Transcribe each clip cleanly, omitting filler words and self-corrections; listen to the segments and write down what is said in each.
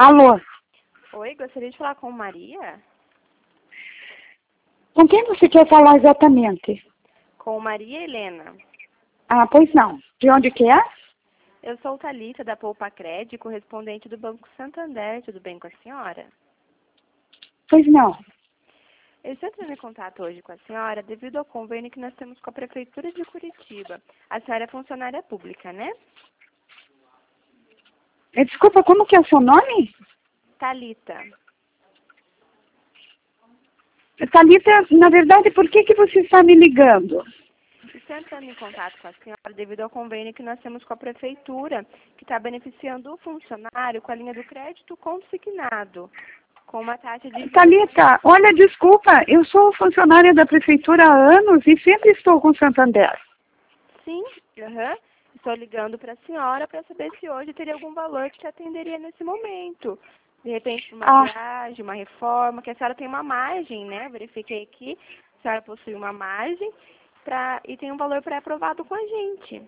Alô? Oi, gostaria de falar com Maria? Com quem você quer falar exatamente? Com Maria Helena. Ah, pois não. De onde que é? Eu sou Thalita, da Poupa Cred, correspondente do Banco Santander. Tudo bem com a senhora? Pois não. Eu estou entrando em contato hoje com a senhora devido ao convênio que nós temos com a Prefeitura de Curitiba. A senhora é funcionária pública, né? Desculpa, como que é o seu nome? Thalita. Thalita, na verdade, por que você está me ligando? Estou entrando em contato com a senhora devido ao convênio que nós temos com a Prefeitura, que está beneficiando o funcionário com a linha do crédito consignado, com uma taxa de juros. Thalita, olha, desculpa, eu sou funcionária da Prefeitura há anos e sempre estou com Santander. Sim, estou ligando para a senhora para saber se hoje teria algum valor que te atenderia nesse momento. De repente, uma viagem, uma reforma, que a senhora tem uma margem, né? Verifiquei aqui, a senhora possui uma margem e tem um valor pré-aprovado com a gente.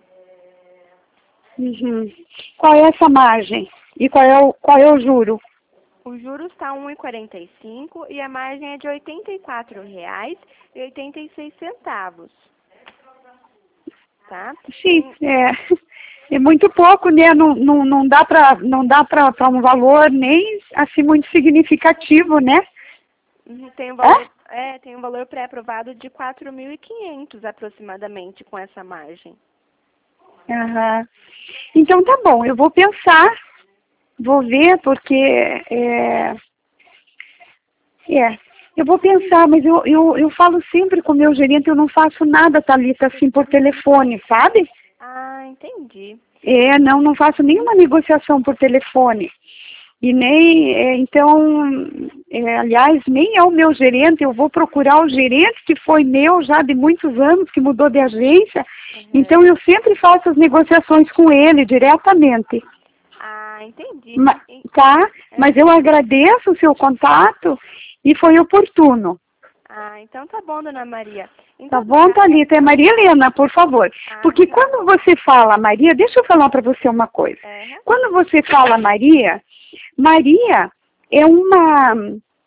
Uhum. Qual é essa margem? E qual é o juro? O juros está 1,45 e a margem é de R$ 84,86. Tá? Sim, é muito pouco, né? Não dá para um valor nem assim muito significativo, né? Tem um valor, tem um valor pré-aprovado de 4.500 aproximadamente com essa margem. Uhum. Então tá bom, eu vou pensar, vou ver, porque eu vou pensar, mas eu falo sempre com o meu gerente, eu não faço nada, Thalita, assim, por telefone, sabe? Ah, entendi. Não faço nenhuma negociação por telefone. E nem, aliás, nem é o meu gerente, eu vou procurar o gerente que foi meu já de muitos anos, que mudou de agência. Então eu sempre faço as negociações com ele diretamente. Ah, entendi. Mas eu agradeço o seu contato e foi oportuno. Ah, então tá bom, dona Maria. Tá bom, Thalita? É Maria Helena, por favor. Porque tá quando você fala Maria, deixa eu falar para você uma coisa. Quando você fala Maria, Maria é uma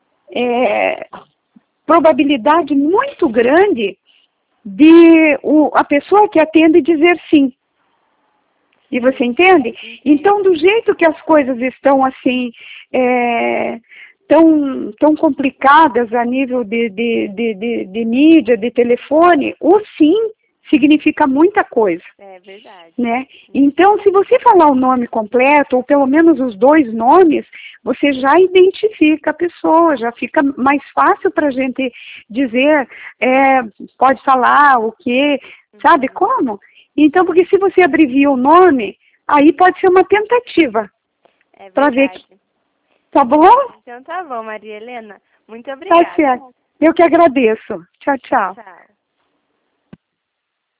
probabilidade muito grande de a pessoa que atende dizer sim. E você entende? Então, do jeito que as coisas estão assim, tão complicadas a nível de mídia, de telefone, o sim significa muita coisa. É verdade. Né? Então, se você falar o nome completo, ou pelo menos os dois nomes, você já identifica a pessoa, já fica mais fácil para a gente dizer, pode falar o quê, sabe como? Então, porque se você abrevia o nome, aí pode ser uma tentativa. É para ver verdade. Tá bom? Então tá bom, Maria Helena. Muito obrigada. Tá certo. Eu que agradeço. Tchau, tchau. Tchau.